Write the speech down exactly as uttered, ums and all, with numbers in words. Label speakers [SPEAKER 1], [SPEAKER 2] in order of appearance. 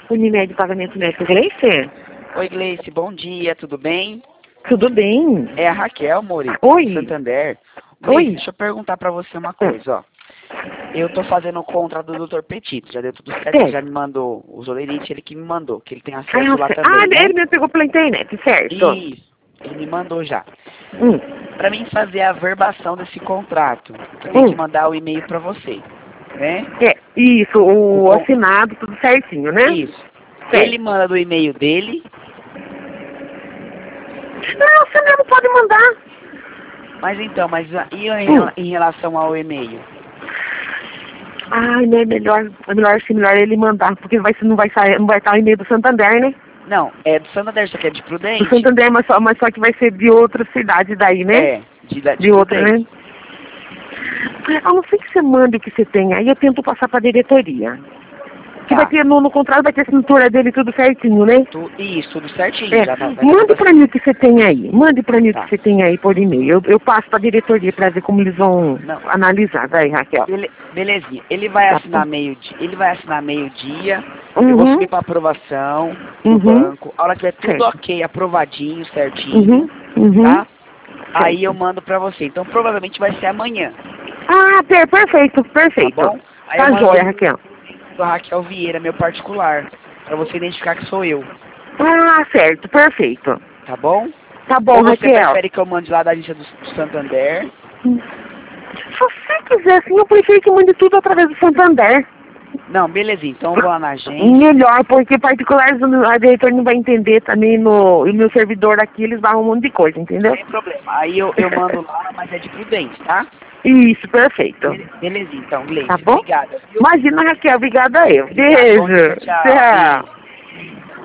[SPEAKER 1] Unimed Pagamento Médico, Gleice?
[SPEAKER 2] Oi, Gleice, bom dia, tudo bem?
[SPEAKER 1] Tudo bem?
[SPEAKER 2] É a Raquel, Mori,
[SPEAKER 1] Oi.
[SPEAKER 2] Santander. Gleice,
[SPEAKER 1] Oi.
[SPEAKER 2] deixa eu perguntar pra você uma coisa, ó. Eu tô fazendo o contrato do doutor Petito, já deu tudo certo,
[SPEAKER 1] Sim.
[SPEAKER 2] ele já me mandou os olerites, ele que me mandou, que ele tem acesso
[SPEAKER 1] Ah,
[SPEAKER 2] lá
[SPEAKER 1] cer-
[SPEAKER 2] também,
[SPEAKER 1] ah,
[SPEAKER 2] né?
[SPEAKER 1] ele me pegou pela internet, certo?
[SPEAKER 2] Isso, ele me mandou já.
[SPEAKER 1] Hum.
[SPEAKER 2] Pra mim fazer a verbação desse contrato, eu tenho
[SPEAKER 1] Hum.
[SPEAKER 2] que mandar o e-mail pra você, né?
[SPEAKER 1] É, isso, o,
[SPEAKER 2] O con-
[SPEAKER 1] assinado, tudo certinho, né?
[SPEAKER 2] Isso.
[SPEAKER 1] Certo.
[SPEAKER 2] Ele manda do e-mail dele,
[SPEAKER 1] Não, você mesmo pode mandar.
[SPEAKER 2] mas então, mas a- e em,
[SPEAKER 1] Hum.
[SPEAKER 2] rela- em relação ao e-mail?
[SPEAKER 1] Ai, né, melhor, é melhor sim, melhor ele mandar, porque vai, não vai sair, não vai estar o e-mail do Santander, né?
[SPEAKER 2] Não, é do Santander, só que é de
[SPEAKER 1] Do
[SPEAKER 2] Prudente.
[SPEAKER 1] Santander, mas só, mas só que vai ser de outra cidade daí, né?
[SPEAKER 2] É, de, da- de,
[SPEAKER 1] De outra, né?
[SPEAKER 2] Prudente.
[SPEAKER 1] A não ser que você mande o que você tem, aí eu tento passar pra diretoria. Que
[SPEAKER 2] Tá.
[SPEAKER 1] vai ter no, no contrato, vai ter a assinatura dele tudo certinho, né?
[SPEAKER 2] Tu, isso, tudo certinho.
[SPEAKER 1] É,
[SPEAKER 2] Já tá, vai tá
[SPEAKER 1] mande
[SPEAKER 2] tudo
[SPEAKER 1] pra
[SPEAKER 2] assim.
[SPEAKER 1] mim o que você tem aí. Mande pra mim o
[SPEAKER 2] Tá.
[SPEAKER 1] que você tem aí por e-mail. Eu, eu passo pra diretoria pra ver como eles vão
[SPEAKER 2] Não.
[SPEAKER 1] analisar. Daí, Raquel.
[SPEAKER 2] Bele, belezinha. Ele vai
[SPEAKER 1] Tá
[SPEAKER 2] assinar
[SPEAKER 1] bom.
[SPEAKER 2] meio dia. Ele vai assinar meio dia. Eu vou
[SPEAKER 1] Uhum.
[SPEAKER 2] subir pra aprovação no
[SPEAKER 1] Uhum.
[SPEAKER 2] banco. A hora que tiver tudo
[SPEAKER 1] Certo.
[SPEAKER 2] ok, aprovadinho, certinho,
[SPEAKER 1] Uhum. Uhum.
[SPEAKER 2] tá? Aí
[SPEAKER 1] Certo.
[SPEAKER 2] eu mando pra você. Então provavelmente vai ser amanhã,
[SPEAKER 1] Ah, per perfeito,
[SPEAKER 2] tá
[SPEAKER 1] perfeito.
[SPEAKER 2] bom? Aí
[SPEAKER 1] Tá
[SPEAKER 2] eu mando
[SPEAKER 1] jóia, Raquel.
[SPEAKER 2] do Raquel Vieira, meu particular, pra você identificar que sou eu,
[SPEAKER 1] Ah, certo, perfeito.
[SPEAKER 2] tá bom?
[SPEAKER 1] Tá
[SPEAKER 2] Ou
[SPEAKER 1] bom,
[SPEAKER 2] você
[SPEAKER 1] Raquel.
[SPEAKER 2] prefere que eu mande lá da agência do, do Santander?
[SPEAKER 1] Se você quiser, sim, eu prefiro que mande tudo através do Santander.
[SPEAKER 2] Não, belezinha. Então eu vou lá na agência.
[SPEAKER 1] Melhor, porque particulares a diretor não vai entender também no e o meu servidor aqui, eles vão um monte de coisa, entendeu?
[SPEAKER 2] Sem problema. Aí eu, eu mando lá, mas é de Prudente, tá?
[SPEAKER 1] Isso, perfeito.
[SPEAKER 2] Bele- Belezinha, então, Gleice.
[SPEAKER 1] Tá bom?
[SPEAKER 2] Obrigada, viu?
[SPEAKER 1] Imagina, Raquel, obrigada eu.
[SPEAKER 2] Obrigado, bom dia,
[SPEAKER 1] Beijo.
[SPEAKER 2] tchau.
[SPEAKER 1] Tchau.
[SPEAKER 2] Beijo.